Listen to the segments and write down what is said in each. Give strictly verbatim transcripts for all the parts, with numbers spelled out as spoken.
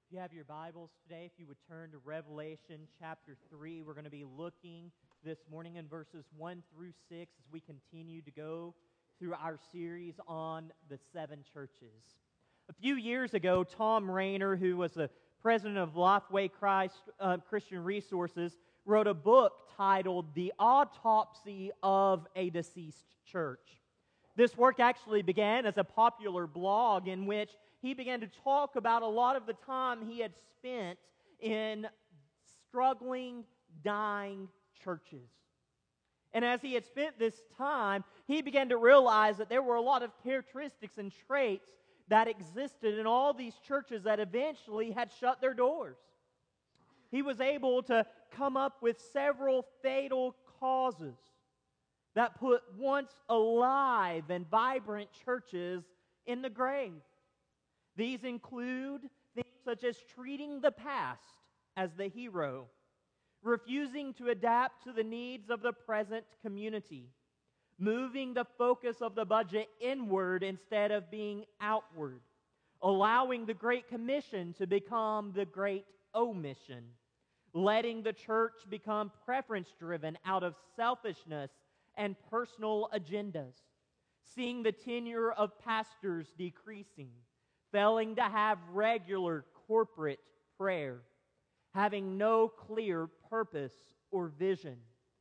If you have your Bibles today, if you would turn to Revelation chapter three, we're going to be looking this morning in verses one through six as we continue to go through our series on the seven churches. A few years ago, Tom Rainer, who was the president of Lifeway Christ uh, Christian Resources, wrote a book titled The Autopsy of a Deceased Church. This work actually began as a popular blog in which he began to talk about a lot of the time he had spent in struggling, dying churches. And as he had spent this time, he began to realize that there were a lot of characteristics and traits that existed in all these churches that eventually had shut their doors. He was able to come up with several fatal causes that put once alive and vibrant churches in the grave. These include things such as treating the past as the hero, refusing to adapt to the needs of the present community, moving the focus of the budget inward instead of being outward, allowing the Great Commission to become the Great Omission, letting the church become preference-driven out of selfishness and personal agendas, seeing the tenure of pastors decreasing, failing to have regular corporate prayer, having no clear purpose or vision,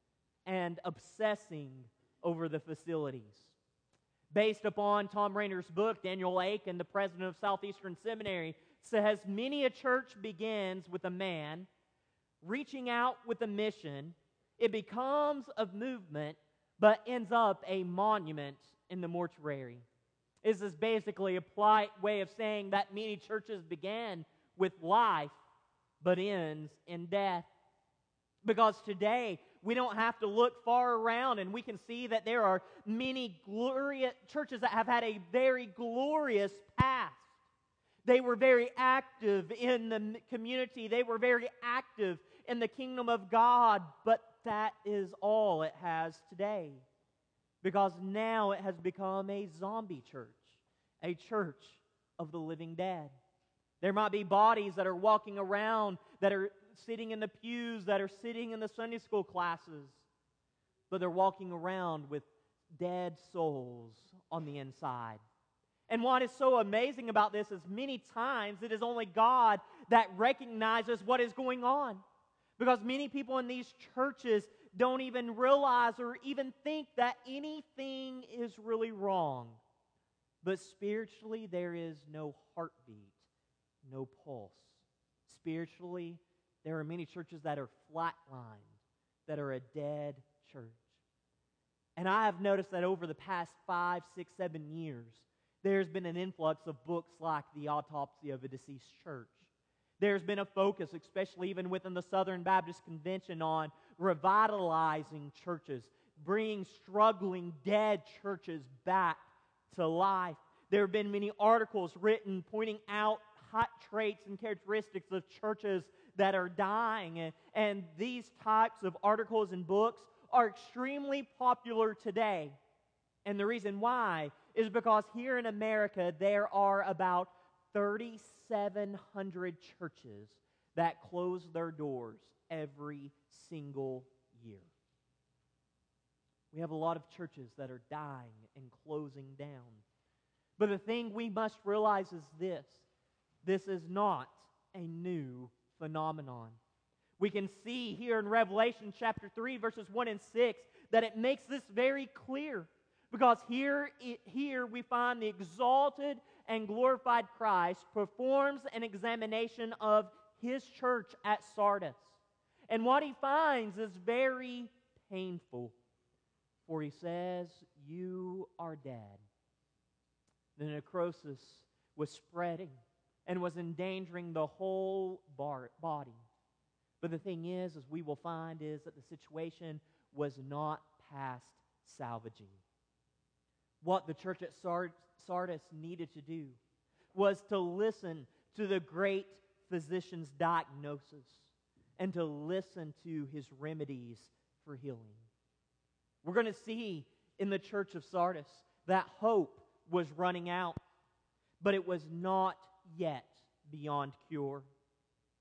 and obsessing over the facilities. Based upon Tom Rainer's book, Daniel Aiken, the president of Southeastern Seminary, says many a church begins with a man reaching out with a mission. It becomes a movement, but ends up a monument in the mortuary. This is basically a polite way of saying that many churches began with life, but ends in death. Because today, we don't have to look far around, and we can see that there are many glorious churches that have had a very glorious past. They were very active in the community. They were very active in the kingdom of God, but that is all it has today. Because now it has become a zombie church, a church of the living dead. There might be bodies that are walking around, that are sitting in the pews, that are sitting in the Sunday school classes, but they're walking around with dead souls on the inside. And what is so amazing about this is many times it is only God that recognizes what is going on. Because many people in these churches don't even realize or even think that anything is really wrong. But spiritually, there is no heartbeat, no pulse. Spiritually, there are many churches that are flatlined, that are a dead church. And I have noticed that over the past five, six, seven years, there's been an influx of books like The Autopsy of a Deceased Church. There's been a focus, especially even within the Southern Baptist Convention, on revitalizing churches, bringing struggling, dead churches back to life. There have been many articles written pointing out hot traits and characteristics of churches that are dying. And, and these types of articles and books are extremely popular today. And the reason why is because here in America, there are about thirty-seven hundred churches that close their doors every single year. We have a lot of churches that are dying and closing down. But the thing we must realize is this: this is not a new phenomenon. We can see here in Revelation chapter three, verses one and six, that it makes this very clear. Because here, here we find the exalted and glorified Christ performs an examination of his church at Sardis. And what he finds is very painful. For he says, "You are dead." The necrosis was spreading and was endangering the whole bar- body. But the thing is, as we will find, is that the situation was not past salvaging. What the church at Sardis needed to do was to listen to the great physician's diagnosis and to listen to his remedies for healing. We're going to see in the church of Sardis that hope was running out, but it was not yet beyond cure.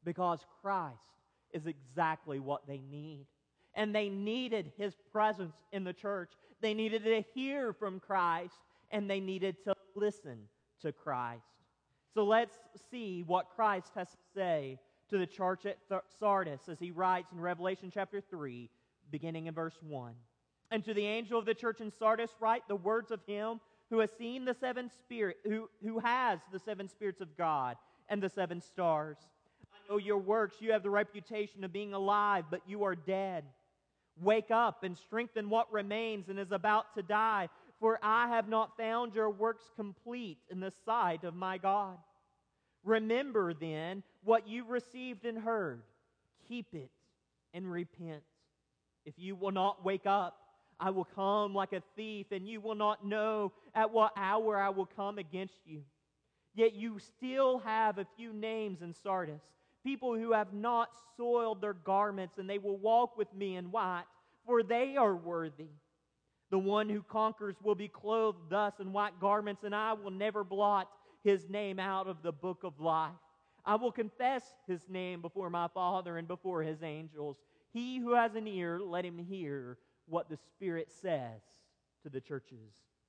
because Christ is exactly what they need. And they needed His presence in the church. They needed to hear from Christ, and they needed to listen to Christ. So let's see what Christ has to say to the church at Sardis as He writes in Revelation chapter three, beginning in verse one. And to the angel of the church in Sardis write the words of Him who has seen the seven spirit, who, who has the seven spirits of God and the seven stars. I know your works. You have the reputation of being alive, but you are dead. Wake up and strengthen what remains and is about to die, for I have not found your works complete in the sight of my God. Remember then what you received and heard. Keep it and repent. If you will not wake up, I will come like a thief, and you will not know at what hour I will come against you. Yet you still have a few names in Sardis, people who have not soiled their garments, and they will walk with me in white, for they are worthy. The one who conquers will be clothed thus in white garments, and I will never blot his name out of the book of life. I will confess his name before my Father and before his angels. He who has an ear, let him hear what the Spirit says to the churches.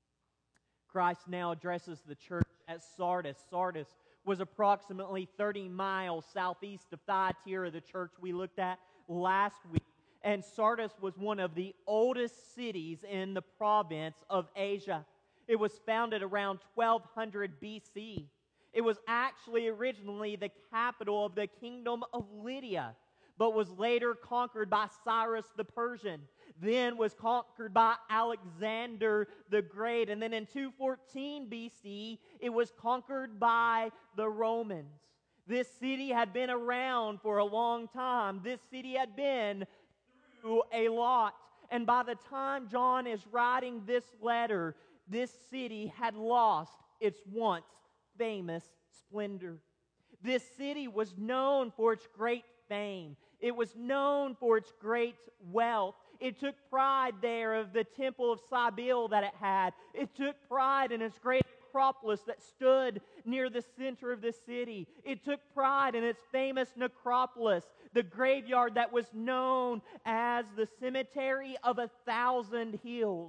Christ now addresses the church at Sardis. Sardis was approximately thirty miles southeast of Thyatira, the church we looked at last week. And Sardis was one of the oldest cities in the province of Asia. It was founded around twelve hundred B C. It was actually originally the capital of the kingdom of Lydia, but was later conquered by Cyrus the Persian, then was conquered by Alexander the Great, and then in two fourteen B C, it was conquered by the Romans. This city had been around for a long time. This city had been through a lot. And by the time John is writing this letter, this city had lost its once famous splendor. This city was known for its great fame. It was known for its great wealth. It took pride there of the temple of Cybele that it had. It took pride in its great Acropolis that stood near the center of the city. It took pride in its famous necropolis, the graveyard that was known as the Cemetery of a Thousand Hills,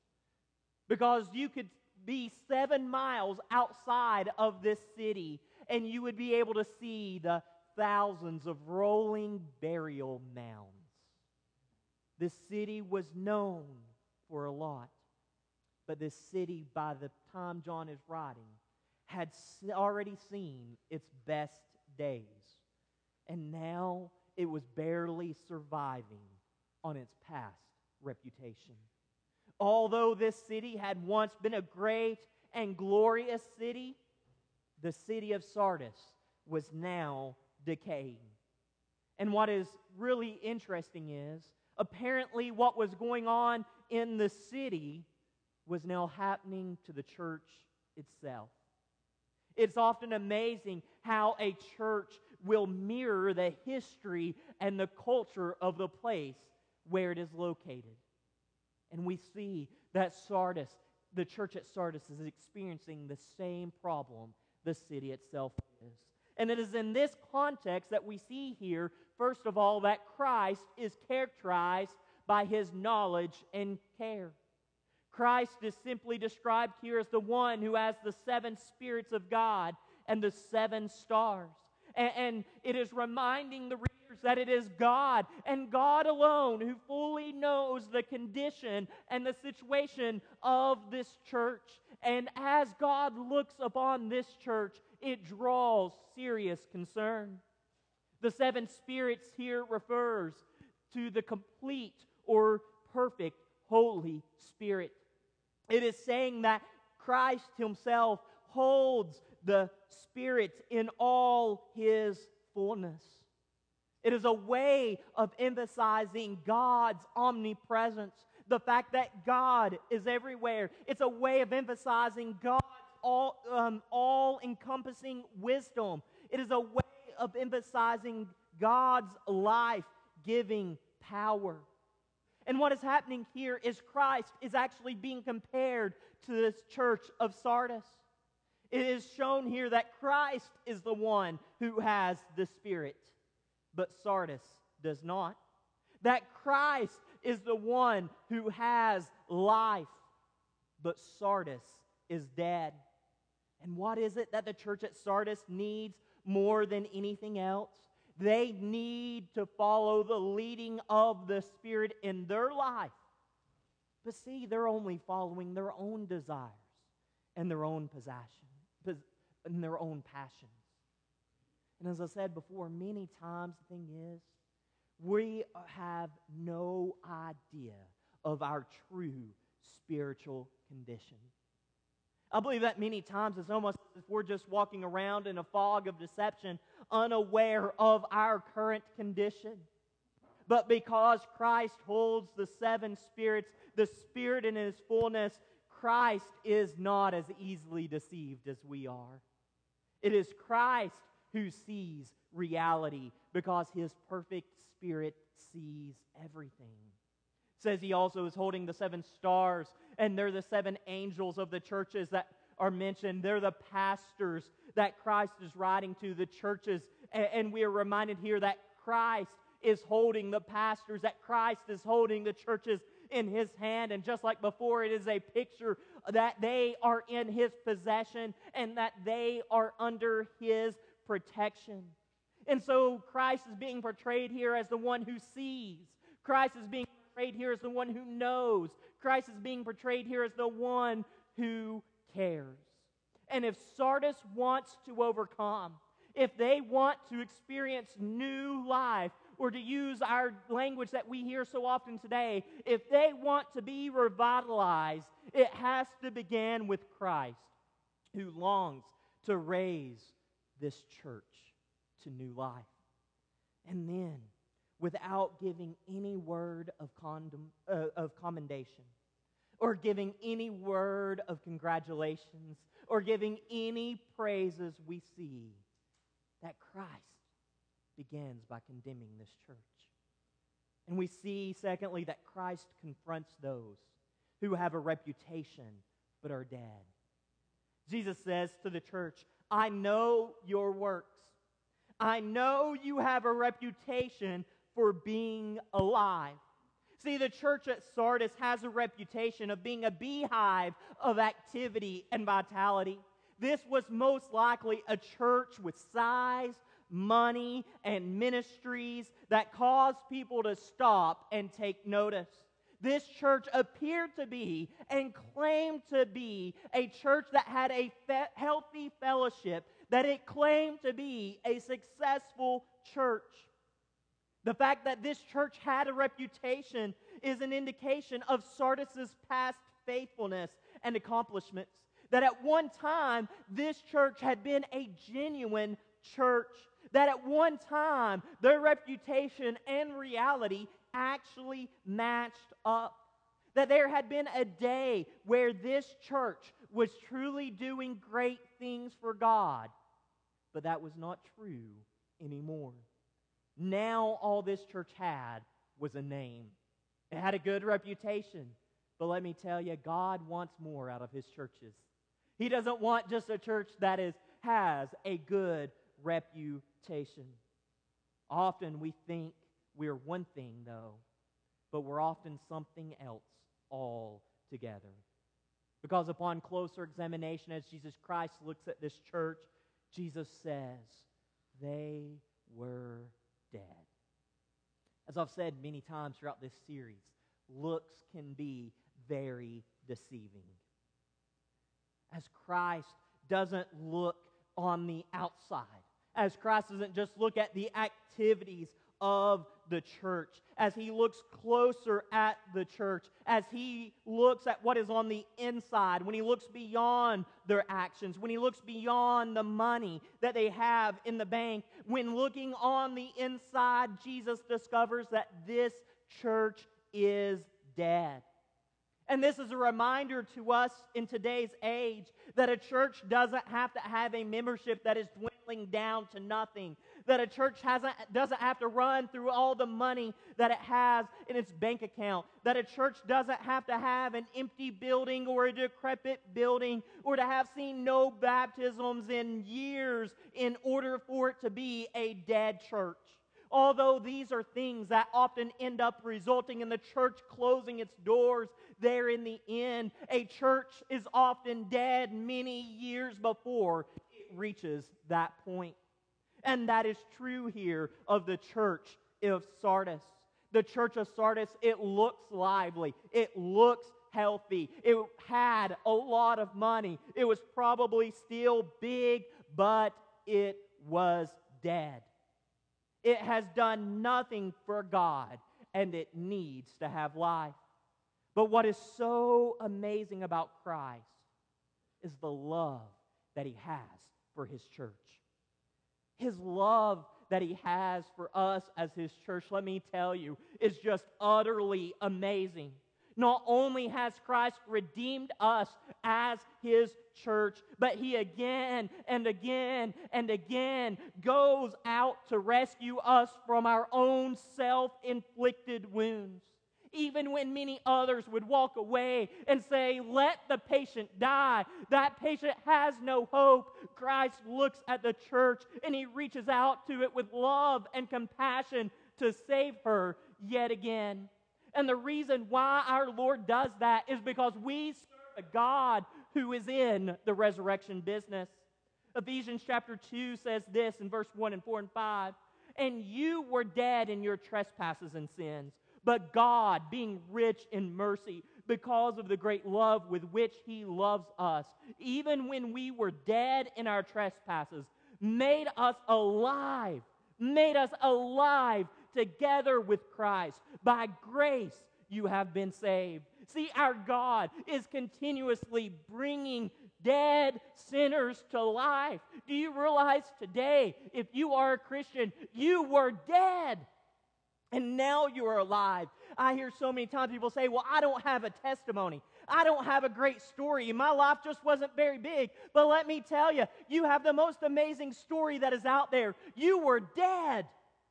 because you could be seven miles outside of this city and you would be able to see the thousands of rolling burial mounds. This city was known for a lot, but this city, by the time John is writing, had already seen its best days, and now it was barely surviving on its past reputation. Although this city had once been a great and glorious city, the city of Sardis was now decaying. And what is really interesting is, apparently what was going on in the city was now happening to the church itself. It's often amazing how a church will mirror the history and the culture of the place where it is located. And we see that Sardis, the church at Sardis, is experiencing the same problem the city itself is. And it is in this context that we see here, first of all, that Christ is characterized by His knowledge and care. Christ is simply described here as the one who has the seven spirits of God and the seven stars. And, and it is reminding the readers that it is God and God alone who fully knows the condition and the situation of this church. And as God looks upon this church, it draws serious concern. The seven spirits here refers to the complete or perfect Holy Spirit. It is saying that Christ Himself holds the Spirit in all His fullness. It is a way of emphasizing God's omnipresence, the fact that God is everywhere. It's a way of emphasizing God's all, um, all-encompassing wisdom. It is a way of emphasizing God's life-giving power. And what is happening here is Christ is actually being compared to this church of Sardis. It is shown here that Christ is the one who has the Spirit, but Sardis does not. That Christ is the one who has life, but Sardis is dead. And what is it that the church at Sardis needs more than anything else? They need to follow the leading of the Spirit in their life. But see, they're only following their own desires and their own possession, and their own passions. And as I said before, many times the thing is, we have no idea of our true spiritual condition. I believe that many times it's almost as if we're just walking around in a fog of deception, unaware of our current condition. But because Christ holds the seven spirits, the Spirit in His fullness, Christ is not as easily deceived as we are. It is Christ who sees reality because His perfect Spirit sees everything. It says He also is holding the seven stars, and they're the seven angels of the churches that are mentioned. They're the pastors that Christ is writing to, the churches. And we are reminded here that Christ is holding the pastors, that Christ is holding the churches in His hand. And just like before, it is a picture that they are in His possession and that they are under His protection. And so Christ is being portrayed here as the one who sees. Christ is being portrayed here as the one who knows. Christ is being portrayed here as the one who cares. And if Sardis wants to overcome, if they want to experience new life, or to use our language that we hear so often today, if they want to be revitalized, it has to begin with Christ, who longs to raise this church to new life. And then, without giving any word of, condom, uh, of commendation, or giving any word of congratulations, or giving any praises, we see that Christ begins by condemning this church. And we see, secondly, that Christ confronts those who have a reputation but are dead. Jesus says to the church, I know your works. I know you have a reputation for being alive. See, the church at Sardis has a reputation of being a beehive of activity and vitality. This was most likely a church with size, money, and ministries that caused people to stop and take notice. This church appeared to be and claimed to be a church that had a fe- healthy fellowship, that it claimed to be a successful church. The fact that this church had a reputation is an indication of Sardis' past faithfulness and accomplishments. That at one time, this church had been a genuine church. That at one time, their reputation and reality actually matched up. That there had been a day where this church was truly doing great things for God. But that was not true anymore. Now all this church had was a name. It had a good reputation. But let me tell you, God wants more out of His churches. He doesn't want just a church that is has a good reputation. Often we think we're one thing, though, but we're often something else altogether. Because upon closer examination, as Jesus Christ looks at this church, Jesus says, they were dead. As I've said many times throughout this series, looks can be very deceiving. As Christ doesn't look on the outside, as Christ doesn't just look at the activities of the church, as He looks closer at the church, as He looks at what is on the inside, when He looks beyond their actions, when He looks beyond the money that they have in the bank, when looking on the inside, Jesus discovers that this church is dead. And this is a reminder to us in today's age that a church doesn't have to have a membership that is dwindling down to nothing. That a church hasn't, doesn't have to run through all the money that it has in its bank account. That a church doesn't have to have an empty building or a decrepit building or to have seen no baptisms in years in order for it to be a dead church. Although these are things that often end up resulting in the church closing its doors there in the end, a church is often dead many years before it reaches that point. And that is true here of the church of Sardis. The church of Sardis, it looks lively. It looks healthy. It had a lot of money. It was probably still big, but it was dead. It has done nothing for God, and it needs to have life. But what is so amazing about Christ is the love that He has for His church. His love that He has for us as His church, let me tell you, is just utterly amazing. Not only has Christ redeemed us as His church, but He again and again and again goes out to rescue us from our own self-inflicted wounds. Even when many others would walk away and say, let the patient die, that patient has no hope, Christ looks at the church and He reaches out to it with love and compassion to save her yet again. And the reason why our Lord does that is because we serve a God who is in the resurrection business. Ephesians chapter two says this in verse one and four and five, and you were dead in your trespasses and sins, but God, being rich in mercy, because of the great love with which He loves us, even when we were dead in our trespasses, made us alive, made us alive together with Christ. By grace you have been saved. See, our God is continuously bringing dead sinners to life. Do you realize today, if you are a Christian, you were dead, and now you are alive? I hear so many times people say, well, I don't have a testimony. I don't have a great story. My life just wasn't very big. But let me tell you, you have the most amazing story that is out there. You were dead,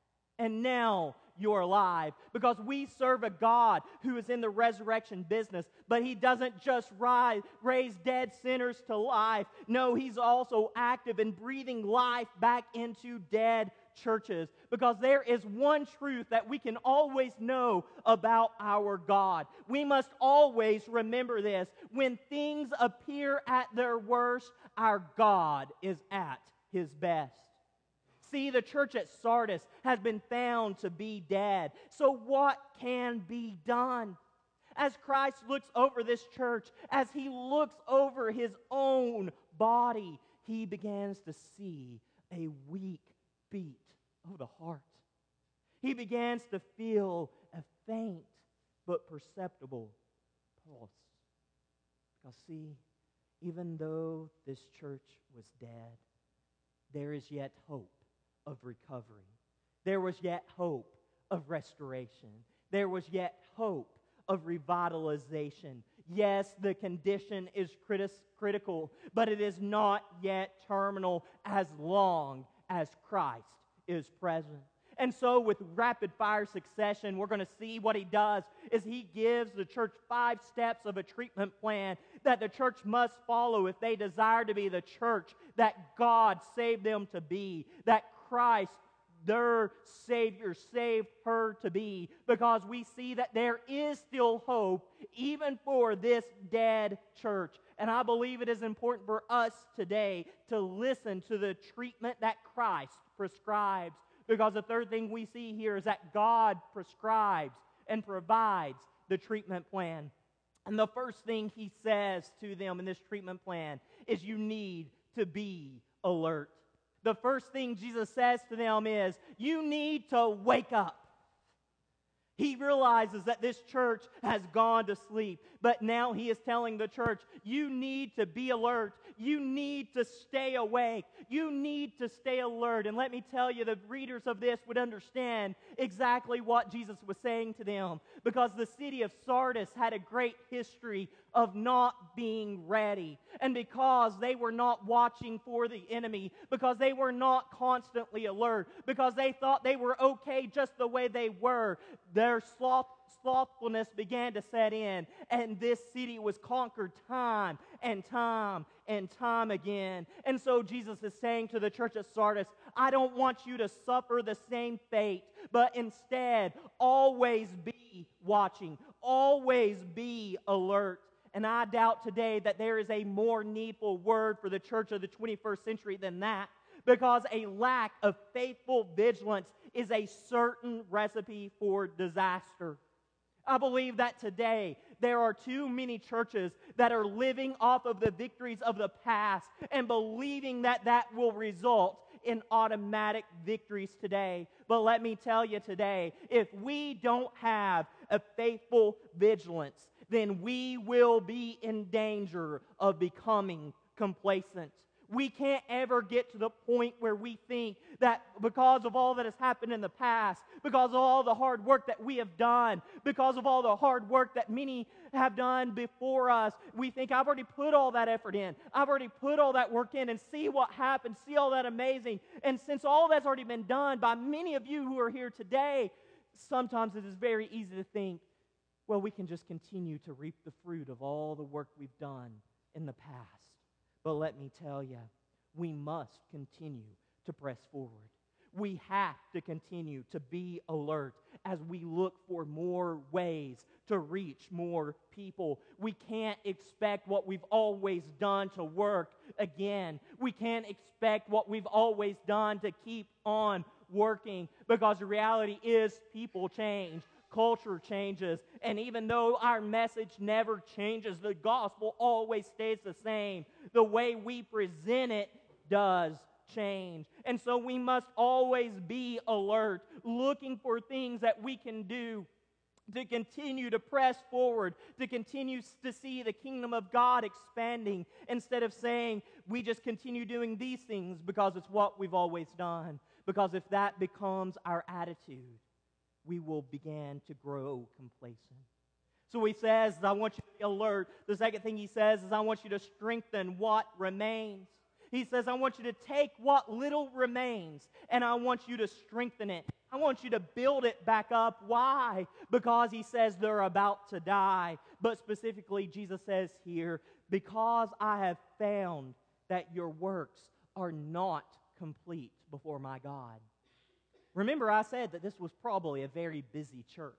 and now you're alive, because we serve a God who is in the resurrection business, but He doesn't just rise, raise dead sinners to life. No, He's also active in breathing life back into dead churches, because there is one truth that we can always know about our God. We must always remember this. When things appear at their worst, our God is at His best. See, the church at Sardis has been found to be dead. So what can be done? As Christ looks over this church, as He looks over His own body, He begins to see a weak beat of the heart. He begins to feel a faint but perceptible pulse. Because see, even though this church was dead, there is yet hope of recovery. There was yet hope of restoration. There was yet hope of revitalization. Yes, the condition is critis- critical, but it is not yet terminal as long as Christ is present. And so with rapid fire succession, we're going to see what He does is He gives the church five steps of a treatment plan that the church must follow if they desire to be the church that God saved them to be, that Christ, their Savior, saved her to be, because we see that there is still hope even for this dead church. And I believe it is important for us today to listen to the treatment that Christ prescribes, because the third thing we see here is that God prescribes and provides the treatment plan. And the first thing He says to them in this treatment plan is you need to be alert. The first thing Jesus says to them is, you need to wake up. He realizes that this church has gone to sleep, but now He is telling the church, you need to be alert. You need to stay awake. You need to stay alert. And let me tell you, the readers of this would understand exactly what Jesus was saying to them, because the city of Sardis had a great history of not being ready, and because they were not watching for the enemy, because they were not constantly alert, because they thought they were okay just the way they were, their sloth, slothfulness began to set in, and this city was conquered time and time and time again. And so Jesus is saying to the church of Sardis, I don't want you to suffer the same fate, but instead always be watching, always be alert. And I doubt today that there is a more needful word for the church of the twenty-first century than that, because a lack of faithful vigilance is a certain recipe for disaster. I believe that today there are too many churches that are living off of the victories of the past and believing that that will result in automatic victories today. But let me tell you today, if we don't have a faithful vigilance, then we will be in danger of becoming complacent. We can't ever get to the point where we think that because of all that has happened in the past, because of all the hard work that we have done, because of all the hard work that many have done before us, we think, I've already put all that effort in. I've already put all that work in, and see what happened, see all that amazing. And since all that's already been done by many of you who are here today, sometimes it is very easy to think, well, we can just continue to reap the fruit of all the work we've done in the past. But let me tell you, we must continue to press forward. We have to continue to be alert as we look for more ways to reach more people. We can't expect what we've always done to work again. We can't expect what we've always done to keep on working, because the reality is people change. Culture changes, and even though our message never changes, the gospel always stays the same. The way we present it does change. And so we must always be alert, looking for things that we can do to continue to press forward, to continue to see the kingdom of God expanding, instead of saying we just continue doing these things because it's what we've always done. Because if that becomes our attitude, we will begin to grow complacent. So he says, I want you to be alert. The second thing he says is, I want you to strengthen what remains. He says, I want you to take what little remains, and I want you to strengthen it. I want you to build it back up. Why? Because he says they're about to die. But specifically, Jesus says here, because I have found that your works are not complete before my God. Remember, I said that this was probably a very busy church.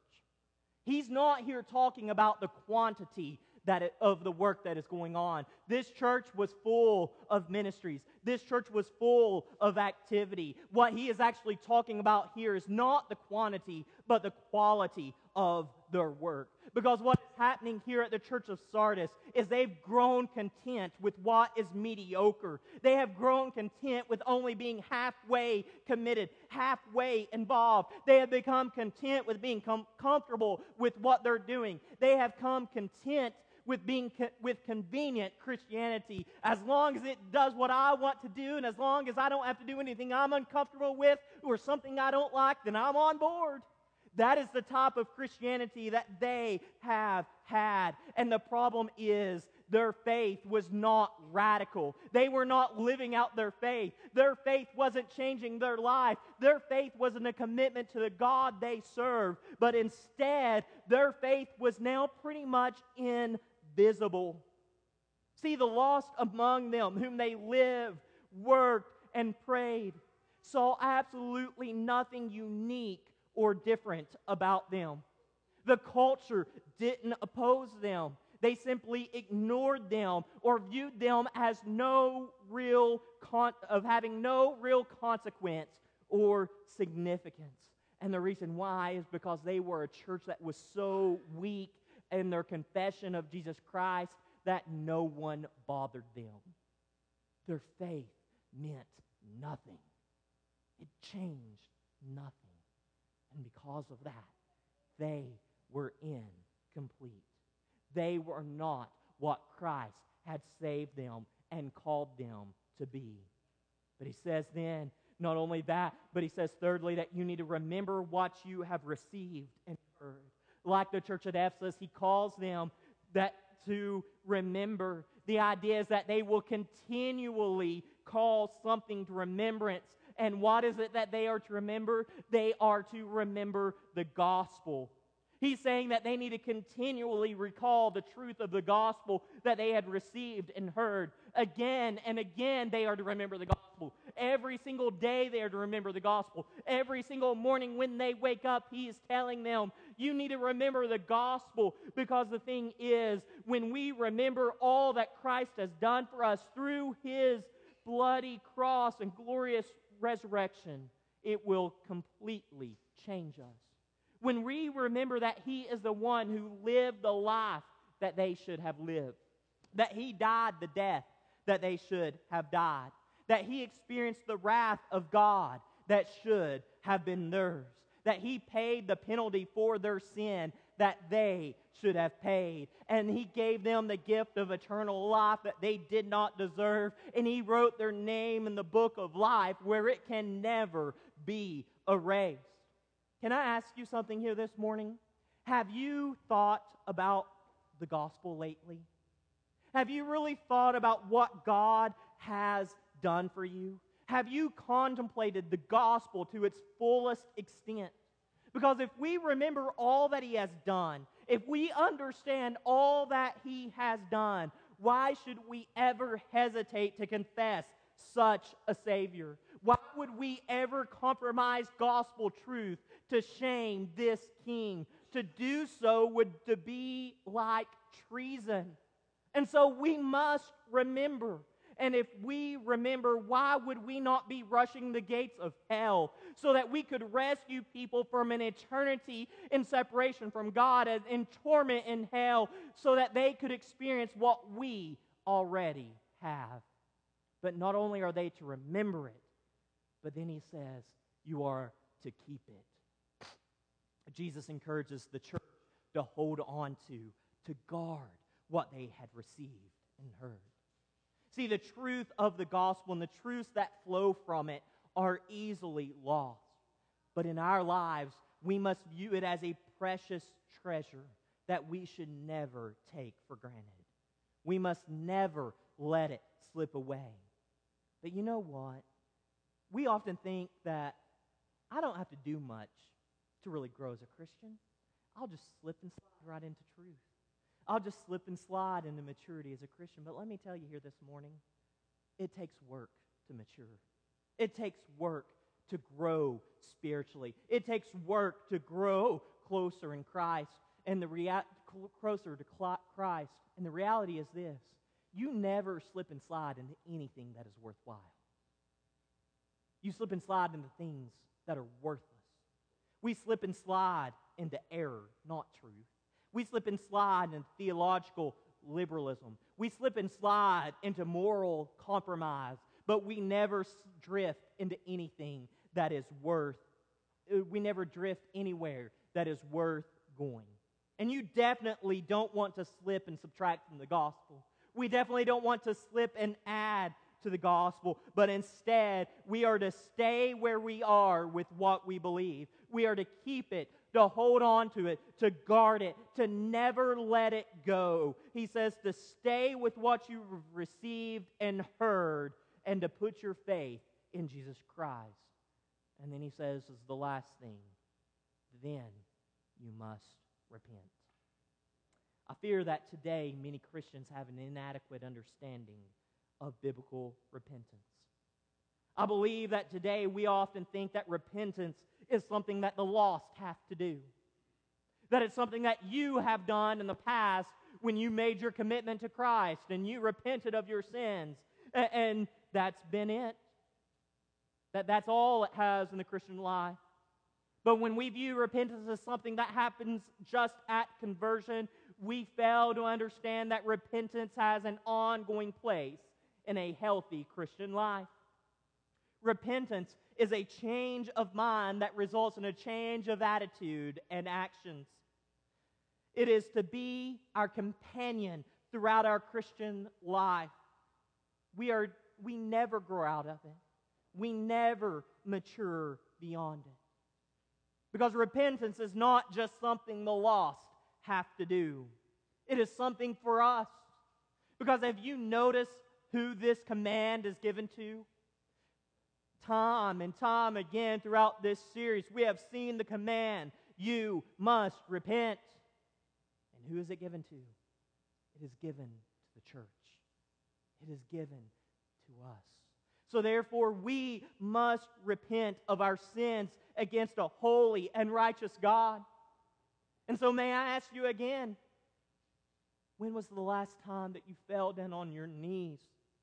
He's not here talking about the quantity that it, of the work that is going on. This church was full of ministries. This church was full of activity. What he is actually talking about here is not the quantity, but the quality of their work. Because what is happening here at the church of Sardis is they've grown content with what is mediocre. They have grown content with only being halfway committed, halfway involved. They have become content with being com- comfortable with what they're doing. They have come content with being co- with convenient Christianity. As long as it does what I want to do, and as long as I don't have to do anything I'm uncomfortable with or something I don't like, then I'm on board. That is the type of Christianity that they have had. And the problem is their faith was not radical. They were not living out their faith. Their faith wasn't changing their life. Their faith wasn't a commitment to the God they served. But instead, their faith was now pretty much invisible. See, the lost among them, whom they lived, worked, and prayed, saw absolutely nothing unique or different about them. The culture didn't oppose them. They simply ignored them or viewed them as no real con- of having no real consequence or significance. And the reason why is because they were a church that was so weak in their confession of Jesus Christ that no one bothered them. Their faith meant nothing. It changed nothing. And because of that, they were incomplete. They were not what Christ had saved them and called them to be. But he says then, not only that, but he says thirdly that you need to remember what you have received and heard. Like the church at Ephesus, he calls them that to remember. The idea is that they will continually call something to remembrance. And what is it that they are to remember? They are to remember the gospel. He's saying that they need to continually recall the truth of the gospel that they had received and heard. Again and again, they are to remember the gospel. Every single day, they are to remember the gospel. Every single morning when they wake up, he is telling them, you need to remember the gospel, because the thing is, when we remember all that Christ has done for us through his bloody cross and glorious resurrection, it will completely change us. When we remember that he is the one who lived the life that they should have lived, that he died the death that they should have died, that he experienced the wrath of God that should have been theirs, that he paid the penalty for their sin that they should have paid, and he gave them the gift of eternal life that they did not deserve, and he wrote their name in the book of life where it can never be erased. Can I ask you something here this morning? Have you thought about the gospel lately? Have you really thought about what God has done for you? Have you contemplated the gospel to its fullest extent? Because if we remember all that he has done, if we understand all that he has done, why should we ever hesitate to confess such a Savior? Why would we ever compromise gospel truth to shame this King? To do so would to be like treason. And so we must remember. And if we remember, why would we not be rushing the gates of hell so that we could rescue people from an eternity in separation from God and in torment in hell, so that they could experience what we already have? But not only are they to remember it, but then he says, you are to keep it. Jesus encourages the church to hold on to, to guard what they had received and heard. See, the truth of the gospel and the truths that flow from it are easily lost. But in our lives, we must view it as a precious treasure that we should never take for granted. We must never let it slip away. But you know what? We often think that I don't have to do much to really grow as a Christian. I'll just slip and slide right into truth. I'll just slip and slide into maturity as a Christian. But let me tell you here this morning, it takes work to mature. It takes work to grow spiritually. It takes work to grow closer in Christ and the rea- closer to Christ. And the reality is this: you never slip and slide into anything that is worthwhile. You slip and slide into things that are worthless. We slip and slide into error, not truth. We slip and slide into theological liberalism. We slip and slide into moral compromise, but we never drift into anything that is worth, we never drift anywhere that is worth going. And you definitely don't want to slip and subtract from the gospel. We definitely don't want to slip and add to the gospel, but instead we are to stay where we are with what we believe. We are to keep it, to hold on to it, to guard it, to never let it go. He says to stay with what you've received and heard, and to put your faith in Jesus Christ. And then he says, as the last thing, then you must repent. I fear that today many Christians have an inadequate understanding of biblical repentance. I believe that today we often think that repentance is something that the lost have to do. That it's something that you have done in the past when you made your commitment to Christ and you repented of your sins. And that's been it. That that's all it has in the Christian life. But when we view repentance as something that happens just at conversion, we fail to understand that repentance has an ongoing place in a healthy Christian life. Repentance is a change of mind that results in a change of attitude and actions. It is to be our companion throughout our Christian life. We are we never grow out of it. We never mature beyond it. Because repentance is not just something the lost have to do. It is something for us. Because have you noticed who this command is given to? Time and time again throughout this series, we have seen the command, you must repent. And who is it given to? It is given to the church. It is given to us. So therefore, we must repent of our sins against a holy and righteous God. And so may I ask you again, when was the last time that you fell down on your knees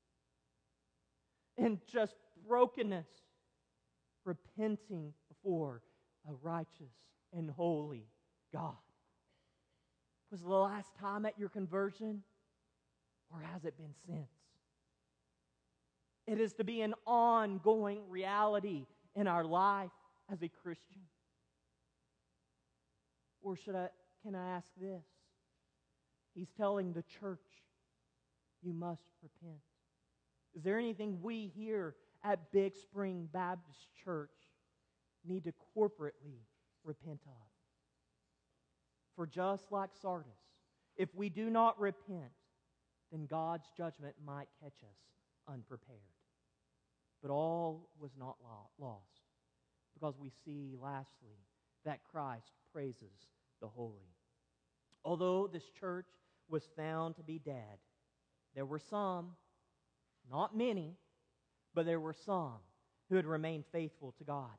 in just brokenness, repenting before a righteous and holy God? Was the last time at your conversion, or has it been since? It is to be an ongoing reality in our life as a Christian. Or should I, can I ask this? He's telling the church, you must repent. Is there anything we here at Big Spring Baptist Church need to corporately repent of? For just like Sardis, if we do not repent, then God's judgment might catch us unprepared. But all was not lost, because we see, lastly, that Christ praises the holy. Although this church was found to be dead, there were some, not many, but there were some who had remained faithful to God.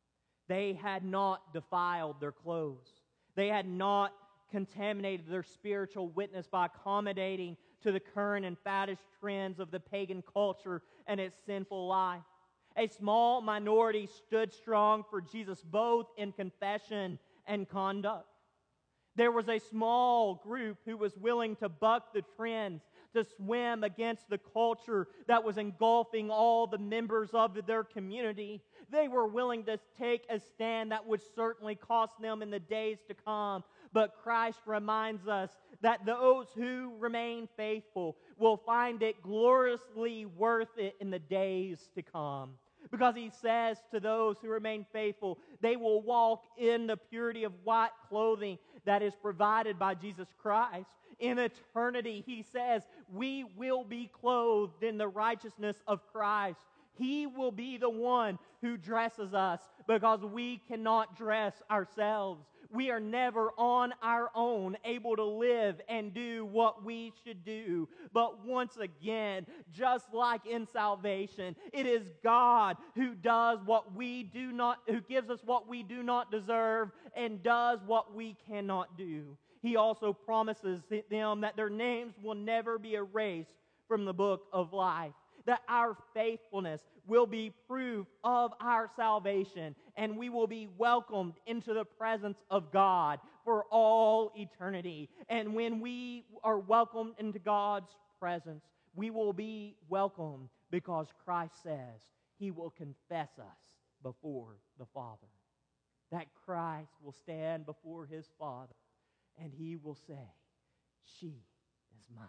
They had not defiled their clothes. They had not contaminated their spiritual witness by accommodating to the current and faddish trends of the pagan culture and its sinful life. A small minority stood strong for Jesus both in confession and conduct. There was a small group who was willing to buck the trends, to swim against the culture that was engulfing all the members of their community. They were willing to take a stand that would certainly cost them in the days to come. But Christ reminds us that those who remain faithful will find it gloriously worth it in the days to come. Because he says to those who remain faithful, they will walk in the purity of white clothing that is provided by Jesus Christ. In eternity, he says, we will be clothed in the righteousness of Christ. He will be the one who dresses us, because we cannot dress ourselves. We are never on our own able to live and do what we should do. But once again, just like in salvation, it is God who does what we do not, who gives us what we do not deserve and does what we cannot do. He also promises them that their names will never be erased from the book of life, that our faithfulness will be proof of our salvation, and we will be welcomed into the presence of God for all eternity. And when we are welcomed into God's presence, we will be welcomed because Christ says he will confess us before the Father. That Christ will stand before his Father, and he will say, she is mine.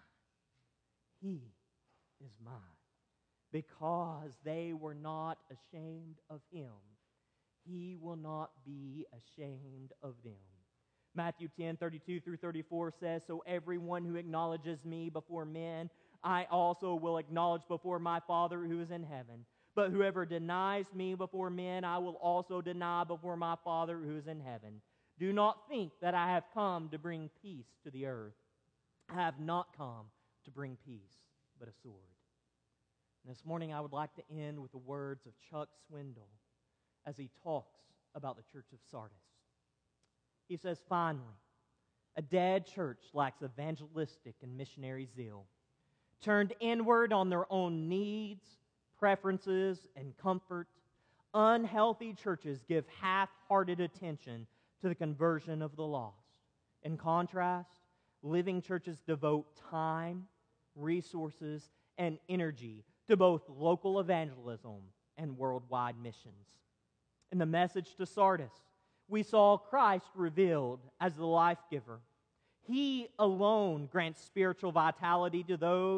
He is mine. Because they were not ashamed of him, he will not be ashamed of them. Matthew ten, thirty-two through thirty-four says, so everyone who acknowledges me before men, I also will acknowledge before my Father who is in heaven. But whoever denies me before men, I will also deny before my Father who is in heaven. Do not think that I have come to bring peace to the earth. I have not come to bring peace, but a sword. And this morning I would like to end with the words of Chuck Swindoll as he talks about the church of Sardis. He says, finally, a dead church lacks evangelistic and missionary zeal. Turned inward on their own needs, preferences, and comfort, unhealthy churches give half-hearted attention to the conversion of the lost. In contrast, living churches devote time, resources, and energy to both local evangelism and worldwide missions. In the message to Sardis, we saw Christ revealed as the life giver. He alone grants spiritual vitality to those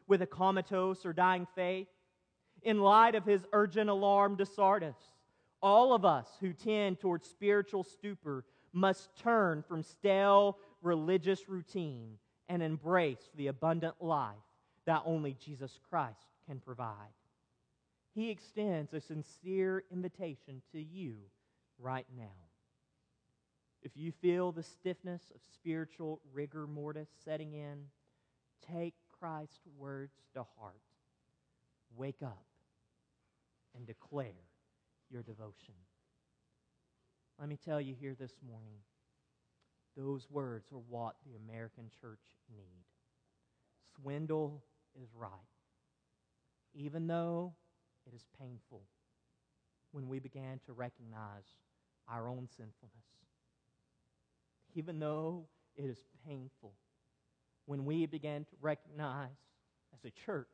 with a comatose or dying faith. In light of his urgent alarm to Sardis, all of us who tend towards spiritual stupor must turn from stale religious routine and embrace the abundant life that only Jesus Christ can provide. He extends a sincere invitation to you right now. If you feel the stiffness of spiritual rigor mortis setting in, take Christ's words to heart. Wake up and declare your devotion. Let me tell you here this morning, those words are what the American church need. Swindoll is right. Even though it is painful when we began to recognize our own sinfulness, even though it is painful when we began to recognize as a church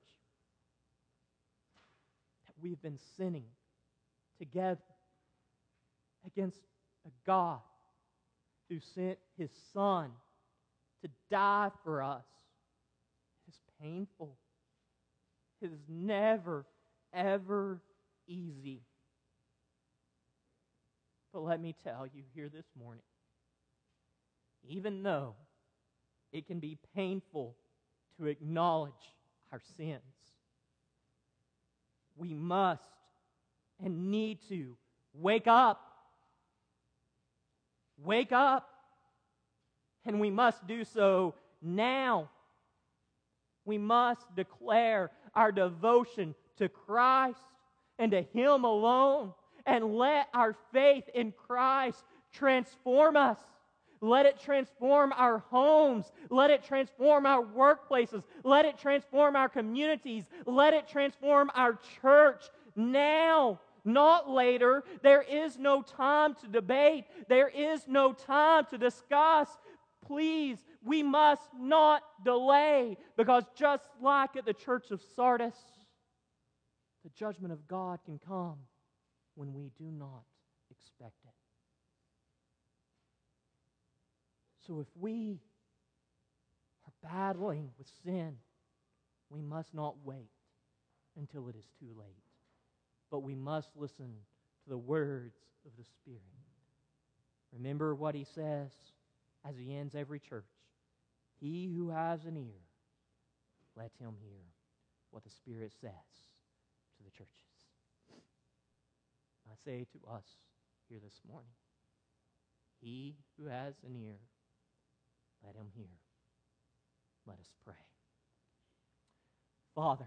that we've been sinning together against a God who sent His Son to die for us. It is painful. It is never, ever easy. But let me tell you here this morning, even though it can be painful to acknowledge our sins, we must and need to wake up. Wake up. And we must do so now. We must declare our devotion to Christ and to Him alone, and let our faith in Christ transform us. Let it transform our homes. Let it transform our workplaces. Let it transform our communities. Let it transform our church now, not later. There is no time to debate. There is no time to discuss. Please, we must not delay, because just like at the church of Sardis, the judgment of God can come when we do not expect it. So if we are battling with sin, we must not wait until it is too late, but we must listen to the words of the Spirit. Remember what He says as He ends every church. He who has an ear, let him hear what the Spirit says to the churches. I say to us here this morning, he who has an ear, let him hear. Let us pray. Father,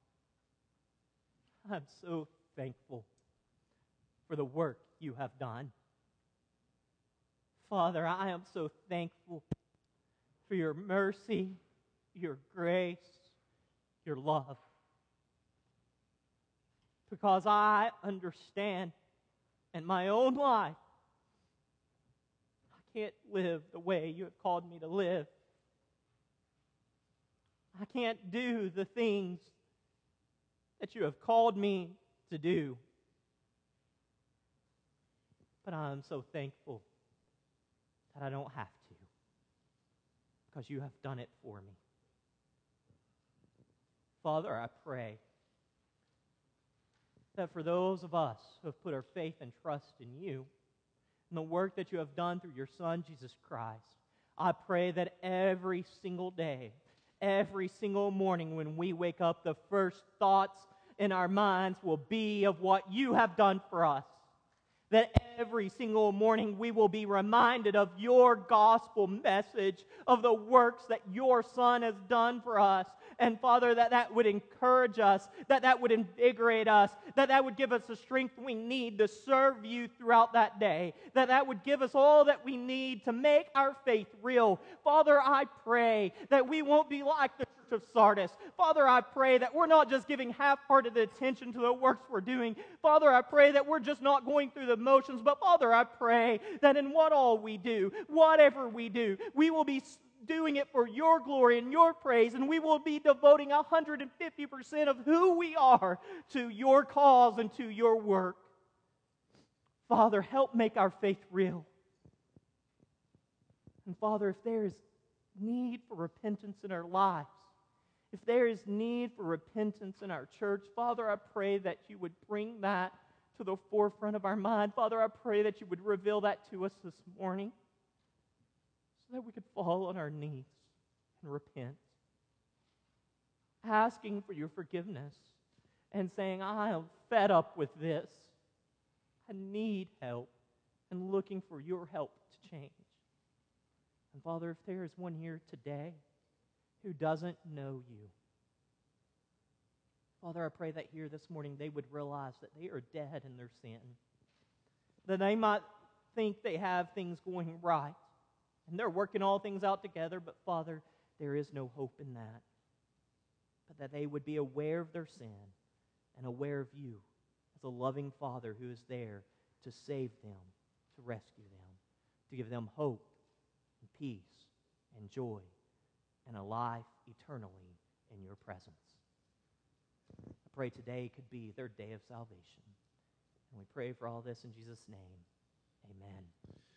I'm so thankful for the work you have done. Father, I am so thankful for your mercy, your grace, your love. Because I understand in my own life, I can't live the way you have called me to live. I can't do the things that you have called me to do. But I am so thankful that I don't have to, because you have done it for me. Father, I pray that for those of us who have put our faith and trust in you and the work that you have done through your Son, Jesus Christ, I pray that every single day, every single morning when we wake up, the first thoughts in our minds will be of what you have done for us. That every single morning we will be reminded of your gospel message, of the works that your Son has done for us. And Father, that that would encourage us, that that would invigorate us, that that would give us the strength we need to serve you throughout that day, that that would give us all that we need to make our faith real. Father, I pray that we won't be like the church of Sardis. Father, I pray that we're not just giving half-hearted attention to the works we're doing. Father, I pray that we're just not going through the motions, but Father, I pray that in what all we do, whatever we do, we will be doing it for your glory and your praise, and we will be devoting one hundred fifty percent of who we are to your cause and to your work. Father, help make our faith real. And Father, if there is need for repentance in our lives, If there is need for repentance in our church, Father, I pray that you would bring that to the forefront of our mind. Father, I pray that you would reveal that to us this morning so that we could fall on our knees and repent, asking for your forgiveness and saying, I am fed up with this. I need help, and looking for your help to change. And Father, if there is one here today who doesn't know you, Father, I pray that here this morning they would realize that they are dead in their sin, that they might think they have things going right, and they're working all things out together, but Father, there is no hope in that. But that they would be aware of their sin and aware of you as a loving Father who is there to save them, to rescue them, to give them hope and peace and joy and a life eternally in your presence. I pray today could be their day of salvation. And we pray for all this in Jesus' name. Amen.